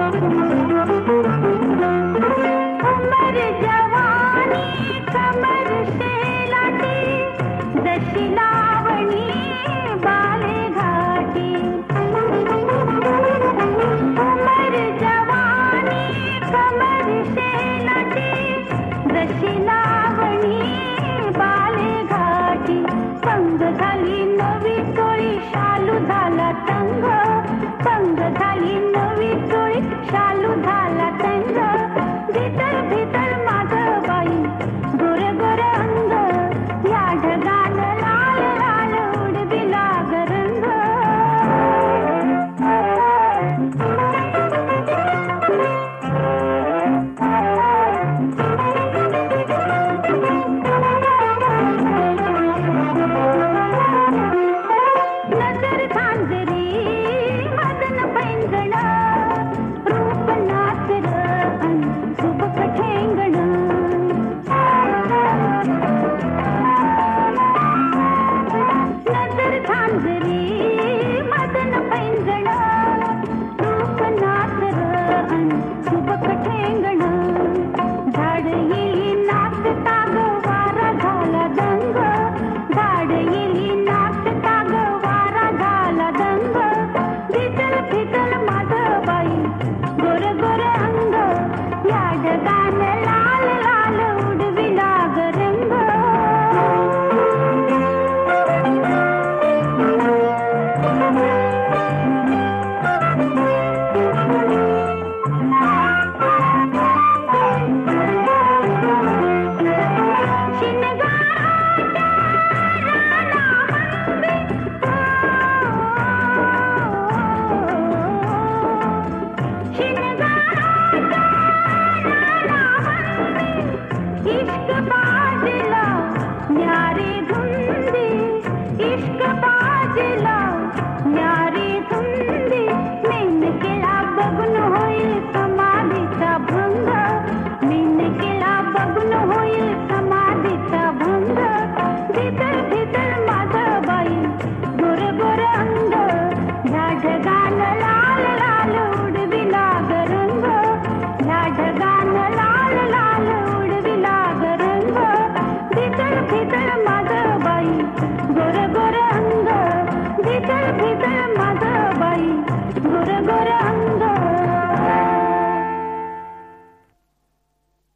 उमर जवानी कमर शेलाटी जशी लावणी बाले घाटी उमर जवानी कमर शेलाटी जशी लावणी बाले घाटी पंग झाली नवी टोळी शालू झाला तंग पंग झाली नवी टोळी शालू झाला तंग भीतर भीतर माझं बाई गोर गोर अंग या ढगान लाल लाल उडविला गरंग नजर झांजरी मदन पैंजण रूप नाचर अन सुबक ठेंगण नजर झांजरी मदन पैंजण रूप नाचर अन सुबक ठेंगण झाड येली नाचता ग वारा झाला दंग झाड येली नाचता ग वारा झाला दंग फिटल फिटल माझं बाई गोर गोर अंग या ढगान लाल लाल उडविला गरंग इश्क बाजला न्यारी धुंदी इश्क बाजला न्यारी धुंदी मेनकेला बघून होईल समाधीचा भंग मेनकेला बघून होईल समाधीचा भंग भीतर भीतर